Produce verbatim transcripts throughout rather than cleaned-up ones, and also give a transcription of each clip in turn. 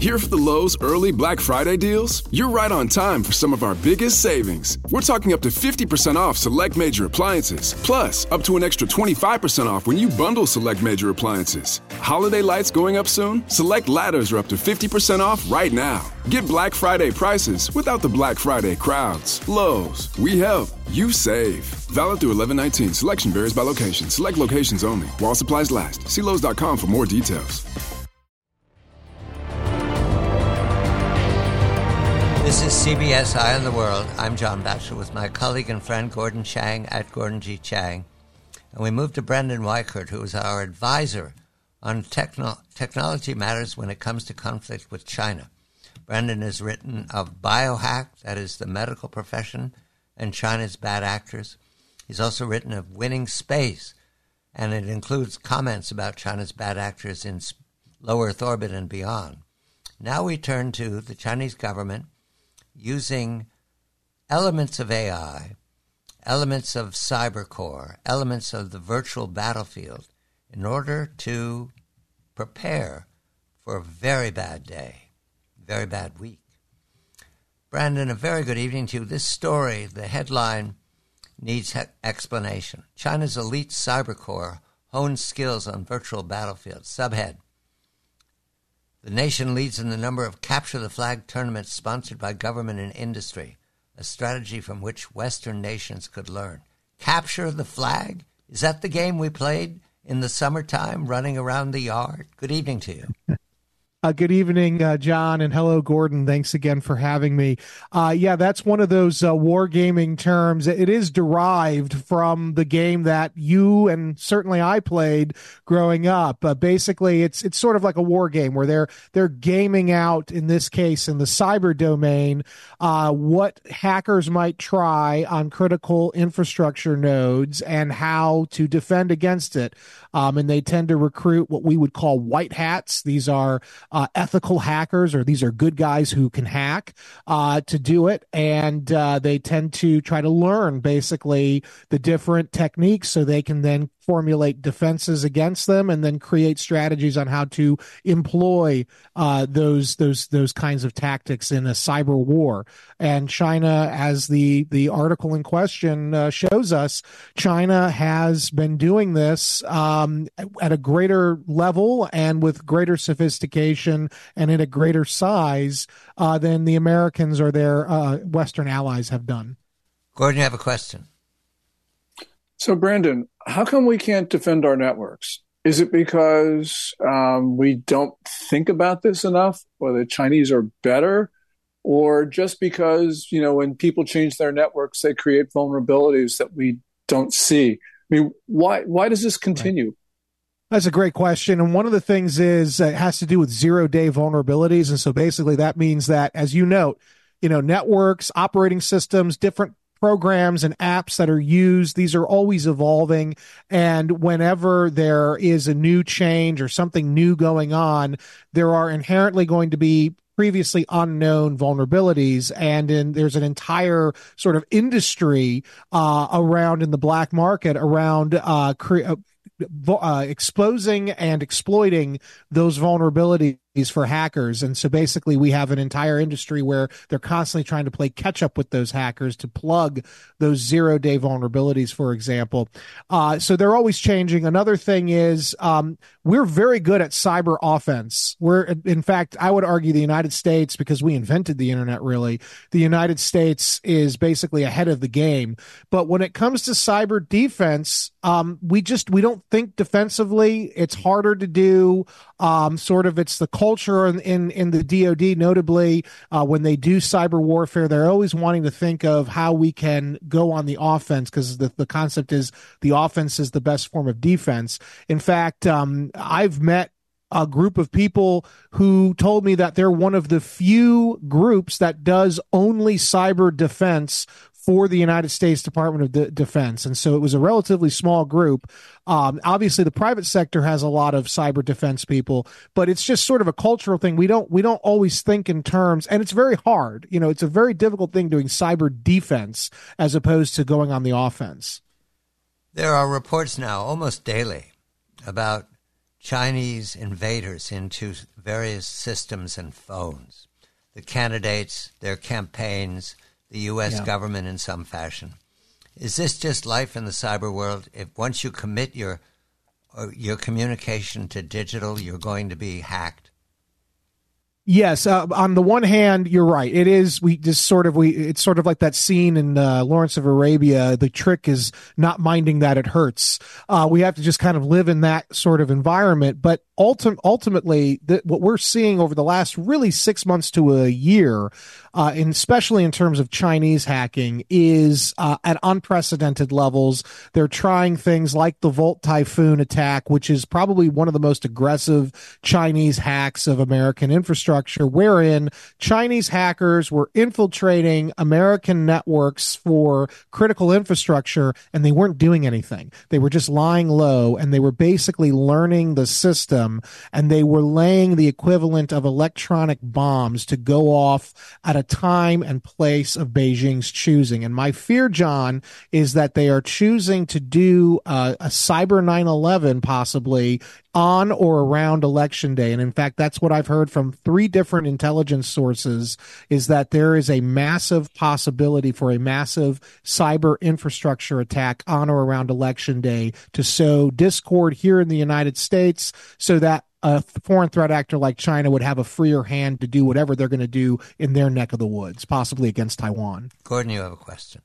Here for the Lowe's early Black Friday deals? You're right on time for some of our biggest savings. We're talking up to fifty percent off select major appliances, plus up to an extra twenty-five percent off when you bundle select major appliances. Holiday lights going up soon? Select ladders are up to fifty percent off right now. Get Black Friday prices without the Black Friday crowds. Lowe's, we help, you save. Valid through eleven nineteen. Selection varies by location. Select locations only. While supplies last. See Lowe's dot com for more details. This is C B S Eye on the World. I'm John Batchelor with my colleague and friend Gordon Chang at Gordon G. Chang. And we moved to Brendan Weichert, who is our advisor on techno- technology matters when it comes to conflict with China. Brendan has written of biohack, that is the medical profession, and China's bad actors. He's also written of winning space, and it includes comments about China's bad actors in low Earth orbit and beyond. Now we turn to the Chinese government using elements of A I, elements of cybercore, elements of the virtual battlefield in order to prepare for a very bad day, very bad week. Brandon, a very good evening to you. This story, the headline, needs he- explanation. China's elite cybercore hones skills on virtual battlefields. Subhead: the nation leads in the number of Capture the Flag tournaments sponsored by government and industry, a strategy from which Western nations could learn. Capture the Flag? Is that the game we played in the summertime running around the yard? Good evening to you. Uh, good evening, uh, John, and hello, Gordon. Thanks again for having me. Uh, yeah, that's one of those uh, wargaming terms. It is derived from the game that you and certainly I played growing up. Uh, basically, it's it's sort of like a war game where they're they're gaming out, in this case, in the cyber domain, uh, what hackers might try on critical infrastructure nodes and how to defend against it. Um, and they tend to recruit what we would call white hats. These are Uh, ethical hackers, or these are good guys who can hack uh, to do it. And uh, they tend to try to learn basically the different techniques so they can then formulate defenses against them and then create strategies on how to employ uh, those those those kinds of tactics in a cyber war. And China, as the the article in question uh, shows us, China has been doing this um, at a greater level and with greater sophistication and in a greater size uh, than the Americans or their uh, Western allies have done. Gordon, you have a question. So, Brandon, how come we can't defend our networks? Is it because um, we don't think about this enough, or the Chinese are better, or just because, you know, when people change their networks, they create vulnerabilities that we don't see? I mean, why why does this continue? Right. That's a great question. And one of the things is uh, it has to do with zero-day vulnerabilities. And so basically that means that, as you note, you know, networks, operating systems, different programs and apps that are used, these are always evolving. And whenever there is a new change or something new going on, there are inherently going to be previously unknown vulnerabilities. And in, there's an entire sort of industry uh, around in the black market around uh, cre- uh, exposing and exploiting those vulnerabilities for hackers. And so basically we have an entire industry where they're constantly trying to play catch up with those hackers to plug those zero day vulnerabilities, for example. Uh, so they're always changing. Another thing is um, we're very good at cyber offense. We're, in fact, I would argue the United States, because we invented the internet, really, the United States is basically ahead of the game. But when it comes to cyber defense, um, we just, we don't think defensively. It's harder to do. Um, sort of, it's the culture in, in, in the D O D, notably, uh, when they do cyber warfare, they're always wanting to think of how we can go on the offense, because the, the concept is the offense is the best form of defense. In fact, um, I've met a group of people who told me that they're one of the few groups that does only cyber defense for the United States Department of De- Defense. And so it was a relatively small group. Um, obviously, the private sector has a lot of cyber defense people, but it's just sort of a cultural thing. We don't we don't always think in terms, and it's very hard. You know, it's a very difficult thing doing cyber defense as opposed to going on the offense. There are reports now almost daily about Chinese invaders into various systems and phones. The candidates, their campaigns, the U S yeah. government in some fashion. Is this just life in the cyber world? If once you commit your or your communication to digital, you're going to be hacked? Yes. Uh, on the one hand, you're right. It is. We just sort of we. It's sort of like that scene in uh, Lawrence of Arabia. The trick is not minding that it hurts. Uh, we have to just kind of live in that sort of environment. But ultim- ultimately, the, what we're seeing over the last really six months to a year, uh, and especially in terms of Chinese hacking, is uh, at unprecedented levels. They're trying things like the Volt Typhoon attack, which is probably one of the most aggressive Chinese hacks of American infrastructure, wherein Chinese hackers were infiltrating American networks for critical infrastructure, and they weren't doing anything. They were just lying low, and they were basically learning the system, and they were laying the equivalent of electronic bombs to go off at a time and place of Beijing's choosing. And my fear, John, is that they are choosing to do uh, a cyber nine eleven possibly on or around Election Day. And in fact, that's what I've heard from three different intelligence sources, is that there is a massive possibility for a massive cyber infrastructure attack on or around Election Day to sow discord here in the United States so that a foreign threat actor like China would have a freer hand to do whatever they're going to do in their neck of the woods, possibly against Taiwan. Gordon, you have a question.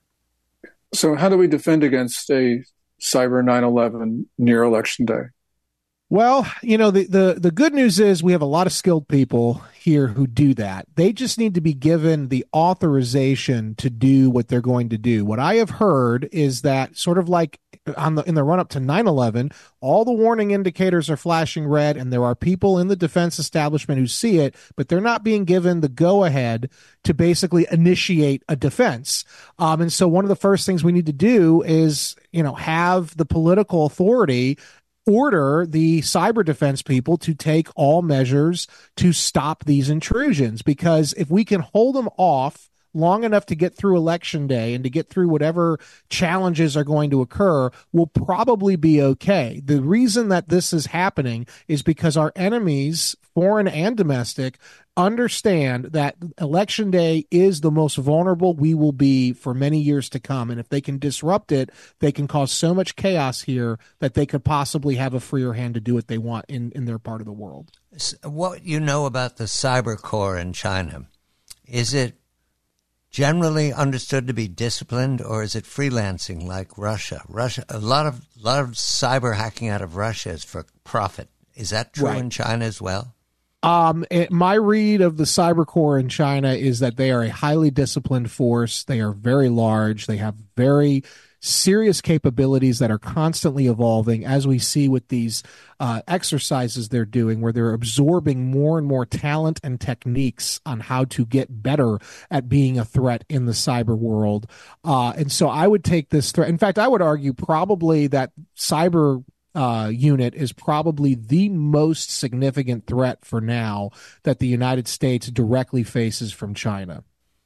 So how do we defend against a cyber nine eleven near Election Day? Well, you know, the, the, the good news is we have a lot of skilled people here who do that. They just need to be given the authorization to do what they're going to do. What I have heard is that sort of like on the in the run-up to nine eleven, all the warning indicators are flashing red, and there are people in the defense establishment who see it, but they're not being given the go-ahead to basically initiate a defense. Um, and so one of the first things we need to do is, you know, have the political authority order the cyber defense people to take all measures to stop these intrusions, because if we can hold them off long enough to get through Election Day and to get through whatever challenges are going to occur, we'll probably be okay. The reason that this is happening is because our enemies, foreign and domestic, understand that Election Day is the most vulnerable we will be for many years to come. And if they can disrupt it, they can cause so much chaos here that they could possibly have a freer hand to do what they want in, in their part of the world. What you know about the cyber core in China, is it generally understood to be disciplined, or is it freelancing like Russia? Russia, a lot of lot of cyber hacking out of Russia is for profit. Is that true Right. in China as well? Um, it, my read of the cyber core in China is that they are a highly disciplined force. They are very large. They have very serious capabilities that are constantly evolving, as we see with these uh, exercises they're doing, where they're absorbing more and more talent and techniques on how to get better at being a threat in the cyber world. Uh, and so I would take this threat. In fact, I would argue probably that cyber Uh, unit is probably the most significant threat for now that the United States directly faces from China.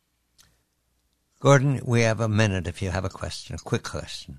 Gordon, we have a minute if you have a question, a quick question.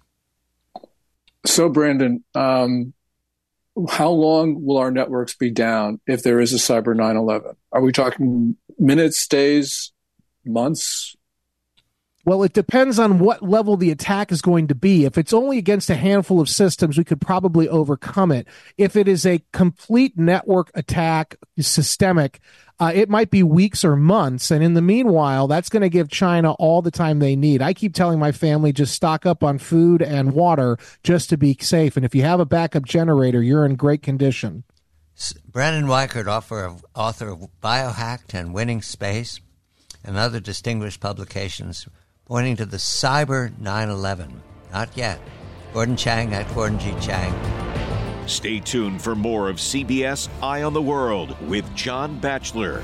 So, Brandon, um, how long will our networks be down if there is a cyber nine eleven? Are we talking minutes, days, months? Well, it depends on what level the attack is going to be. If it's only against a handful of systems, we could probably overcome it. If it is a complete network attack, systemic, uh, it might be weeks or months. And in the meanwhile, that's going to give China all the time they need. I keep telling my family, just stock up on food and water just to be safe. And if you have a backup generator, you're in great condition. Brandon Weichert, author of, author of Biohacked and Winning Space and other distinguished publications, pointing to the cyber nine eleven. Not yet. Gordon Chang at Gordon G. Chang. Stay tuned for more of C B S Eye on the World with John Batchelor.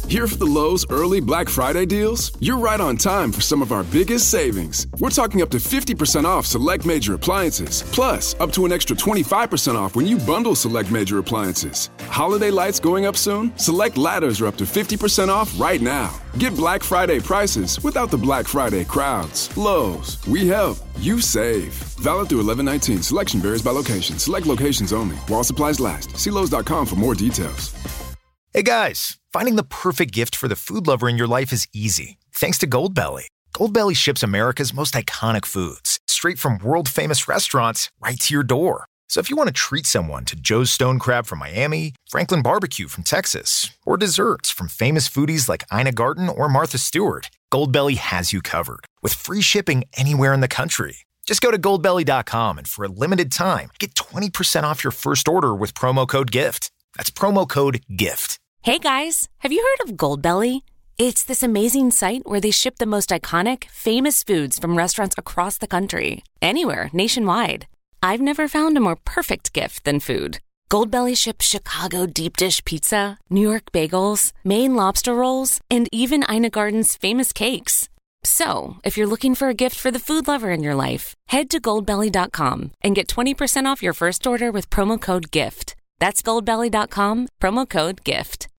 Here for the Lowe's early Black Friday deals? You're right on time for some of our biggest savings. We're talking up to fifty percent off select major appliances, plus up to an extra twenty-five percent off when you bundle select major appliances. Holiday lights going up soon? Select ladders are up to fifty percent off right now. Get Black Friday prices without the Black Friday crowds. Lowe's, we help, you save. Valid through eleven nineteen. Selection varies by location. Select locations only. While supplies last. See Lowe's dot com for more details. Hey guys, finding the perfect gift for the food lover in your life is easy. Thanks to Goldbelly. Goldbelly ships America's most iconic foods straight from world-famous restaurants right to your door. So if you want to treat someone to Joe's Stone Crab from Miami, Franklin Barbecue from Texas, or desserts from famous foodies like Ina Garten or Martha Stewart, Goldbelly has you covered with free shipping anywhere in the country. Just go to goldbelly dot com and for a limited time, get twenty percent off your first order with promo code GIFT. That's promo code GIFT. Hey guys, have you heard of Goldbelly? It's this amazing site where they ship the most iconic, famous foods from restaurants across the country, anywhere, nationwide. I've never found a more perfect gift than food. Goldbelly ships Chicago deep dish pizza, New York bagels, Maine lobster rolls, and even Ina Garten's famous cakes. So, if you're looking for a gift for the food lover in your life, head to goldbelly dot com and get twenty percent off your first order with promo code GIFT. That's goldbelly dot com, promo code GIFT.